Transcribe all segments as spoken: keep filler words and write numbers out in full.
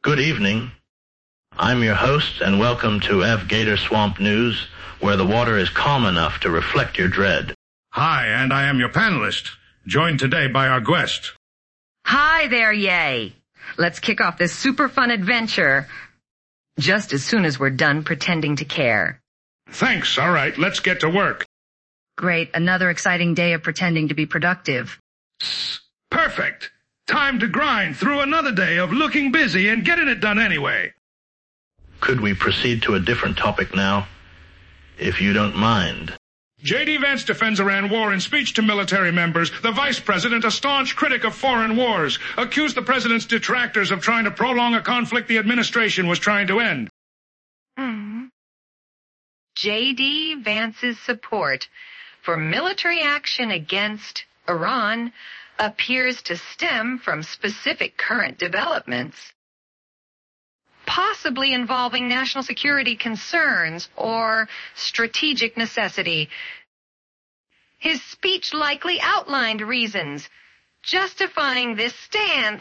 Good evening. I'm your host, and welcome to F. Gator Swamp News, where the water is calm enough to reflect your dread. Hi, and I am your panelist, joined today by our guest. Hi there, Yay. Let's kick off this super fun adventure just as soon as we're done pretending to care. Thanks. All right, let's get to work. Great. Another exciting day of pretending to be productive. Perfect. Time to grind through another day of looking busy and getting it done anyway. Could we proceed to a different topic now? If you don't mind. J D. Vance defends Iran war in speech to military members. The vice president, a staunch critic of foreign wars, accused the president's detractors of trying to prolong a conflict the administration was trying to end. Hmm. J D. Vance's support for military action against Iran appears to stem from specific current developments, possibly involving national security concerns or strategic necessity. His speech likely outlined reasons justifying this stance,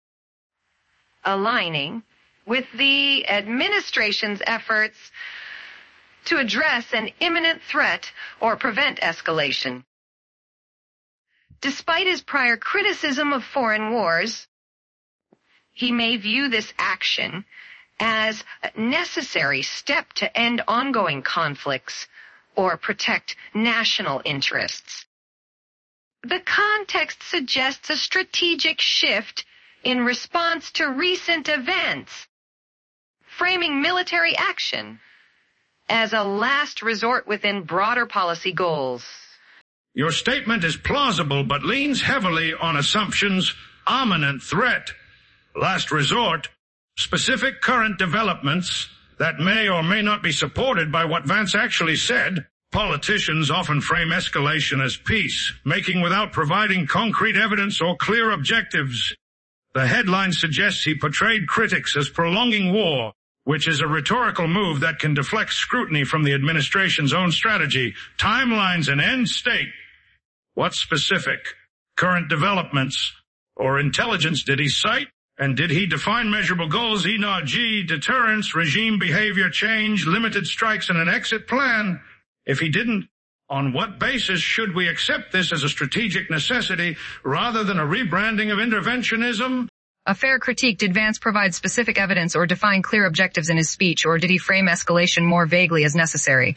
aligning with the administration's efforts to address an imminent threat or prevent escalation. Despite his prior criticism of foreign wars, he may view this action as a necessary step to end ongoing conflicts or protect national interests. The context suggests a strategic shift in response to recent events, framing military action as a last resort within broader policy goals. Your statement is plausible, but leans heavily on assumptions, imminent threat, last resort, specific current developments that may or may not be supported by what Vance actually said. Politicians often frame escalation as peace, making without providing concrete evidence or clear objectives. The headline suggests he portrayed critics as prolonging war, which is a rhetorical move that can deflect scrutiny from the administration's own strategy, timelines, and end state. What specific current developments or intelligence did he cite? And did he define measurable goals, E N O G, deterrence, regime behavior change, limited strikes, and an exit plan? If he didn't, on what basis should we accept this as a strategic necessity rather than a rebranding of interventionism? A fair critique. Did Vance provide specific evidence or define clear objectives in his speech, or did he frame escalation more vaguely as necessary?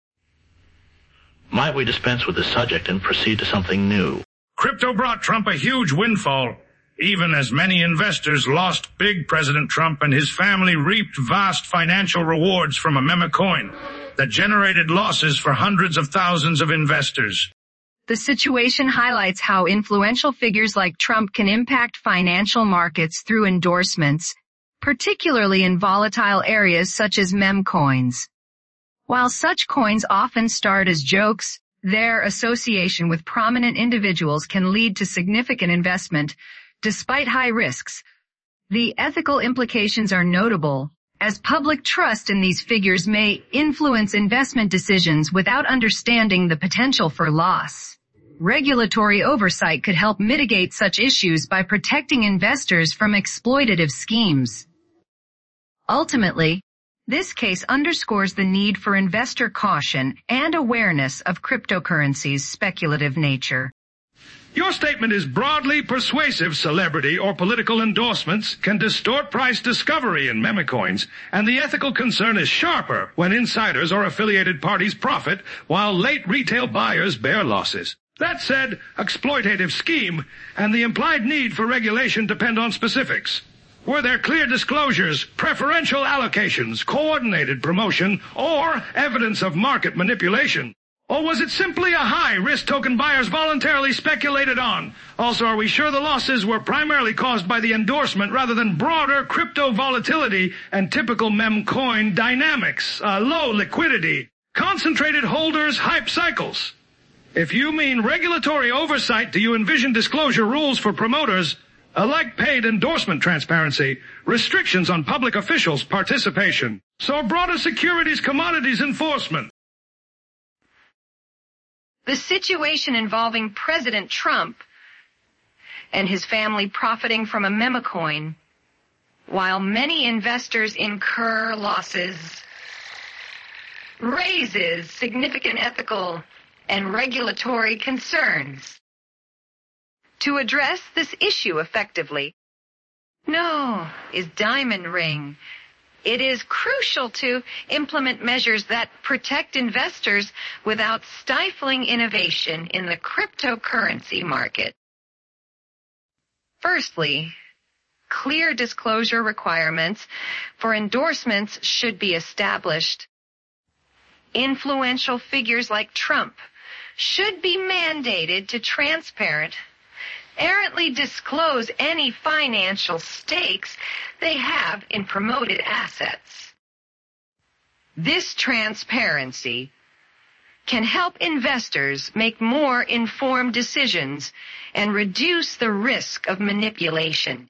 Might we dispense with the subject and proceed to something new? Crypto brought Trump a huge windfall. Even as many investors lost big, President Trump and his family reaped vast financial rewards from a meme coin that generated losses for hundreds of thousands of investors. The situation highlights how influential figures like Trump can impact financial markets through endorsements, particularly in volatile areas such as meme coins. While such coins often start as jokes, their association with prominent individuals can lead to significant investment, despite high risks. The ethical implications are notable, as public trust in these figures may influence investment decisions without understanding the potential for loss. Regulatory oversight could help mitigate such issues by protecting investors from exploitative schemes. Ultimately, this case underscores the need for investor caution and awareness of cryptocurrency's speculative nature. Your statement is broadly persuasive. Celebrity or political endorsements can distort price discovery in meme coins, and the ethical concern is sharper when insiders or affiliated parties profit while late retail buyers bear losses. That said, exploitative scheme and the implied need for regulation depend on specifics. Were there clear disclosures, preferential allocations, coordinated promotion, or evidence of market manipulation? Or was it simply a high-risk token buyers voluntarily speculated on? Also, are we sure the losses were primarily caused by the endorsement rather than broader crypto volatility and typical meme coin dynamics, uh, low liquidity, concentrated holders, hype cycles? If you mean regulatory oversight, do you envision disclosure rules for promoters, elect paid endorsement transparency, restrictions on public officials' participation, so broader securities commodities enforcement? The situation involving President Trump and his family profiting from a meme coin while many investors incur losses, raises significant ethical and regulatory concerns. To address this issue effectively, no is Diamond Ring. It is crucial to implement measures that protect investors without stifling innovation in the cryptocurrency market. Firstly, clear disclosure requirements for endorsements should be established. Influential figures like Trump should be mandated to transparent, errantly disclose any financial stakes they have in promoted assets. This transparency can help investors make more informed decisions and reduce the risk of manipulation.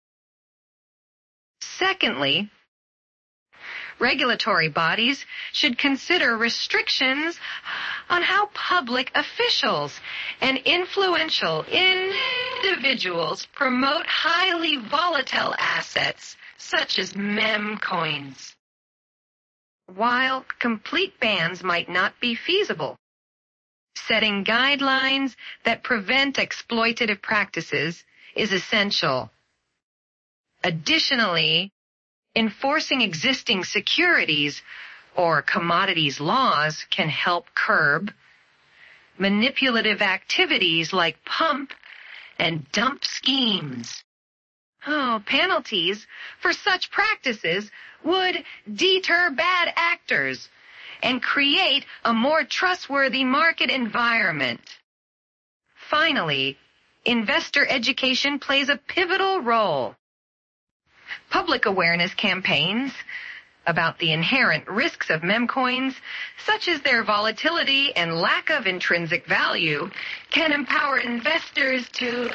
Secondly, regulatory bodies should consider restrictions on how public officials and influential individuals promote highly volatile assets such as meme coins. While complete bans might not be feasible, setting guidelines that prevent exploitative practices is essential. Additionally, enforcing existing securities or commodities laws can help curb manipulative activities like pump and dump schemes. Oh, penalties for such practices would deter bad actors and create a more trustworthy market environment. Finally, investor education plays a pivotal role. Public awareness campaigns about the inherent risks of meme coins, such as their volatility and lack of intrinsic value, can empower investors to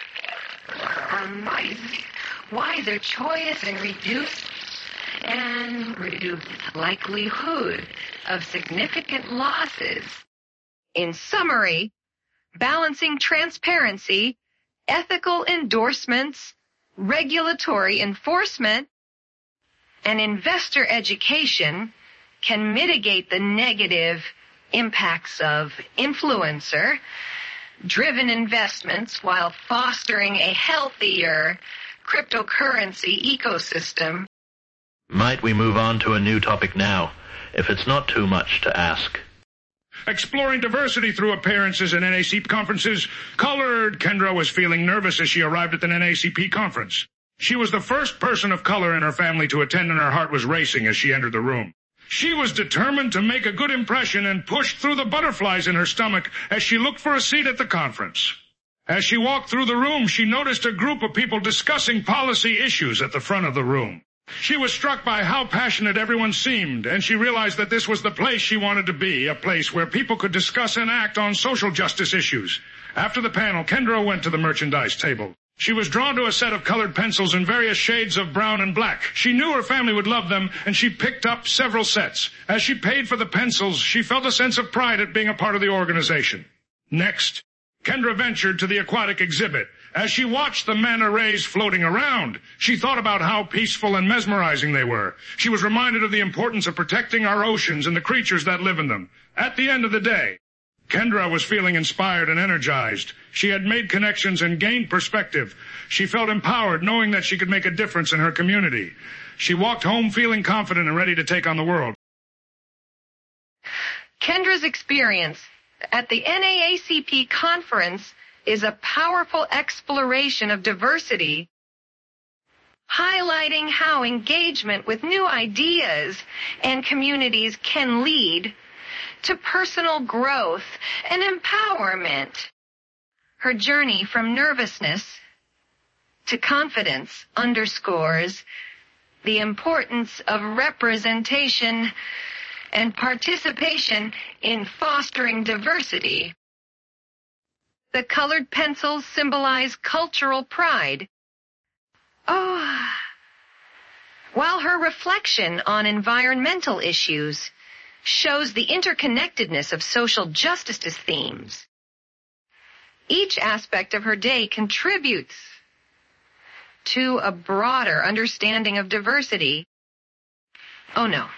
wise, wiser choice and reduce and reduce likelihood of significant losses. In summary, balancing transparency, ethical endorsements, regulatory enforcement, and investor education can mitigate the negative impacts of influencer-driven investments while fostering a healthier cryptocurrency ecosystem. Might we move on to a new topic now, if it's not too much to ask? Exploring diversity through appearances at N A C P conferences, colored Kendra was feeling nervous as she arrived at the N A C P conference. She was the first person of color in her family to attend, and her heart was racing as she entered the room. She was determined to make a good impression and pushed through the butterflies in her stomach as she looked for a seat at the conference. As she walked through the room, she noticed a group of people discussing policy issues at the front of the room. She was struck by how passionate everyone seemed, and she realized that this was the place she wanted to be, a place where people could discuss and act on social justice issues. After the panel, Kendra went to the merchandise table. She was drawn to a set of colored pencils in various shades of brown and black. She knew her family would love them, and she picked up several sets. As she paid for the pencils, she felt a sense of pride at being a part of the organization. Next, Kendra ventured to the aquatic exhibit. As she watched the manta rays floating around, she thought about how peaceful and mesmerizing they were. She was reminded of the importance of protecting our oceans and the creatures that live in them. At the end of the day, Kendra was feeling inspired and energized. She had made connections and gained perspective. She felt empowered, knowing that she could make a difference in her community. She walked home feeling confident and ready to take on the world. Kendra's experience at the N double A C P conference is a powerful exploration of diversity, highlighting how engagement with new ideas and communities can lead to personal growth and empowerment. Her journey from nervousness to confidence underscores the importance of representation and participation in fostering diversity. The colored pencils symbolize cultural pride. Oh, while her reflection on environmental issues shows the interconnectedness of social justice themes. Each aspect of her day contributes to a broader understanding of diversity. Oh no.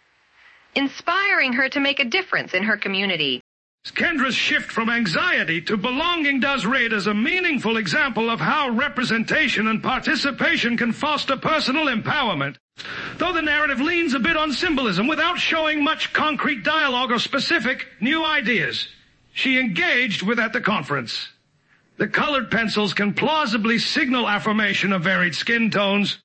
Inspiring her to make a difference in her community. Kendra's shift from anxiety to belonging does read as a meaningful example of how representation and participation can foster personal empowerment. Though the narrative leans a bit on symbolism without showing much concrete dialogue or specific new ideas she engaged with at the conference. The colored pencils can plausibly signal affirmation of varied skin tones,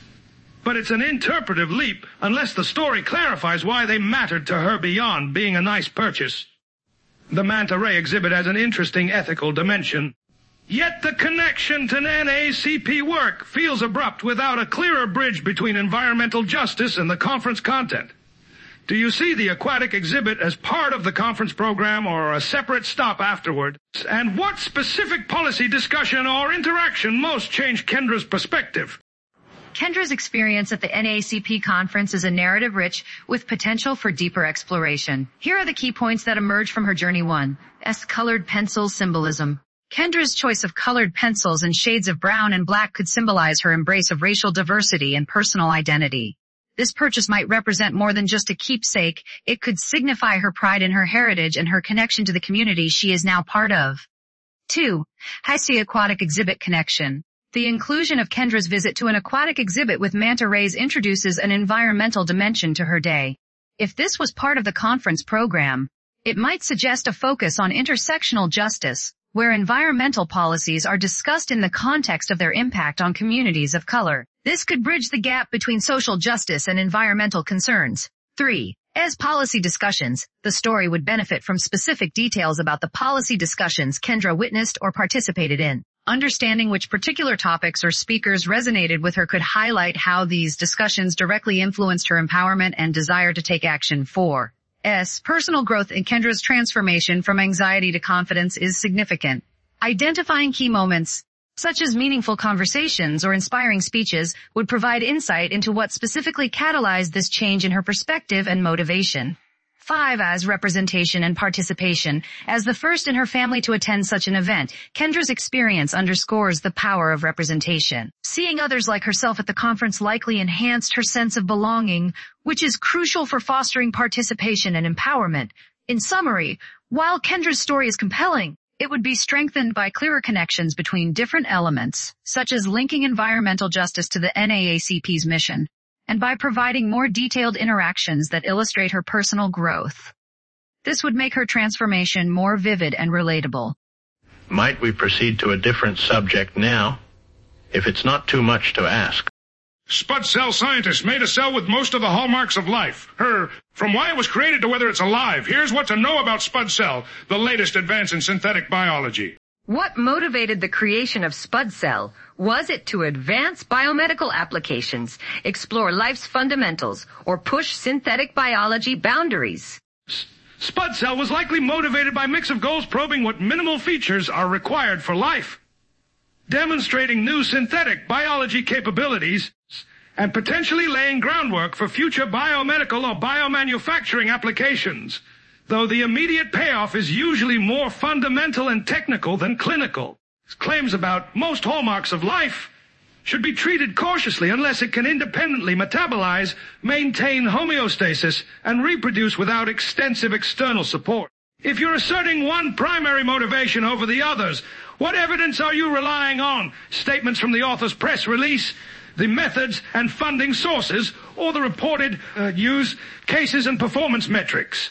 but it's an interpretive leap unless the story clarifies why they mattered to her beyond being a nice purchase. The Manta Ray exhibit has an interesting ethical dimension. Yet the connection to N A A C P work feels abrupt without a clearer bridge between environmental justice and the conference content. Do you see the aquatic exhibit as part of the conference program or a separate stop afterward? And what specific policy discussion or interaction most changed Kendra's perspective? Kendra's experience at the N A A C P conference is a narrative rich with potential for deeper exploration. Here are the key points that emerge from her journey. One. S. Colored pencil symbolism. Kendra's choice of colored pencils in shades of brown and black could symbolize her embrace of racial diversity and personal identity. This purchase might represent more than just a keepsake. It could signify her pride in her heritage and her connection to the community she is now part of. Two. High-sea aquatic exhibit connection. The inclusion of Kendra's visit to an aquatic exhibit with manta rays introduces an environmental dimension to her day. If this was part of the conference program, it might suggest a focus on intersectional justice, where environmental policies are discussed in the context of their impact on communities of color. This could bridge the gap between social justice and environmental concerns. Three. As policy discussions, the story would benefit from specific details about the policy discussions Kendra witnessed or participated in. Understanding which particular topics or speakers resonated with her could highlight how these discussions directly influenced her empowerment and desire to take action. Four. S. Personal growth in Kendra's transformation from anxiety to confidence is significant. Identifying key moments, such as meaningful conversations or inspiring speeches, would provide insight into what specifically catalyzed this change in her perspective and motivation. Five. As representation and participation. As the first in her family to attend such an event, Kendra's experience underscores the power of representation. Seeing others like herself at the conference likely enhanced her sense of belonging, which is crucial for fostering participation and empowerment. In summary, while Kendra's story is compelling, it would be strengthened by clearer connections between different elements, such as linking environmental justice to the N A A C P's mission, and by providing more detailed interactions that illustrate her personal growth. This would make her transformation more vivid and relatable. Might we proceed to a different subject now? If it's not too much to ask. Spud cell scientists made a cell with most of the hallmarks of life. Her, from why it was created to whether it's alive. Here's what to know about Spud cell, the latest advance in synthetic biology. What motivated the creation of Spud cell? Was it to advance biomedical applications, explore life's fundamentals, or push synthetic biology boundaries? S- Spud cell was likely motivated by a mix of goals probing what minimal features are required for life, demonstrating new synthetic biology capabilities, and potentially laying groundwork for future biomedical or biomanufacturing applications, though the immediate payoff is usually more fundamental and technical than clinical. Claims about most hallmarks of life should be treated cautiously unless it can independently metabolize, maintain homeostasis, and reproduce without extensive external support. If you're asserting one primary motivation over the others, what evidence are you relying on? Statements from the author's press release, the methods and funding sources, or the reported uh, use cases and performance metrics?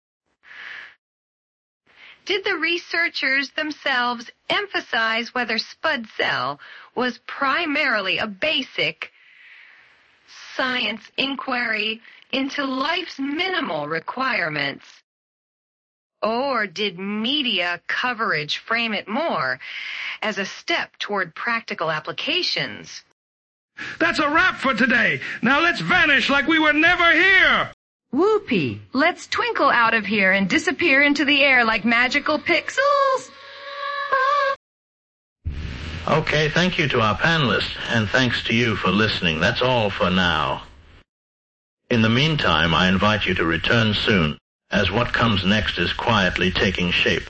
Did the researchers themselves emphasize whether Spud cell was primarily a basic science inquiry into life's minimal requirements? Or did media coverage frame it more as a step toward practical applications? That's a wrap for today. Now let's vanish like we were never here. Whoopee! Let's twinkle out of here and disappear into the air like magical pixels. Okay, thank you to our panelists, and thanks to you for listening. That's all for now. In the meantime, I invite you to return soon, as what comes next is quietly taking shape.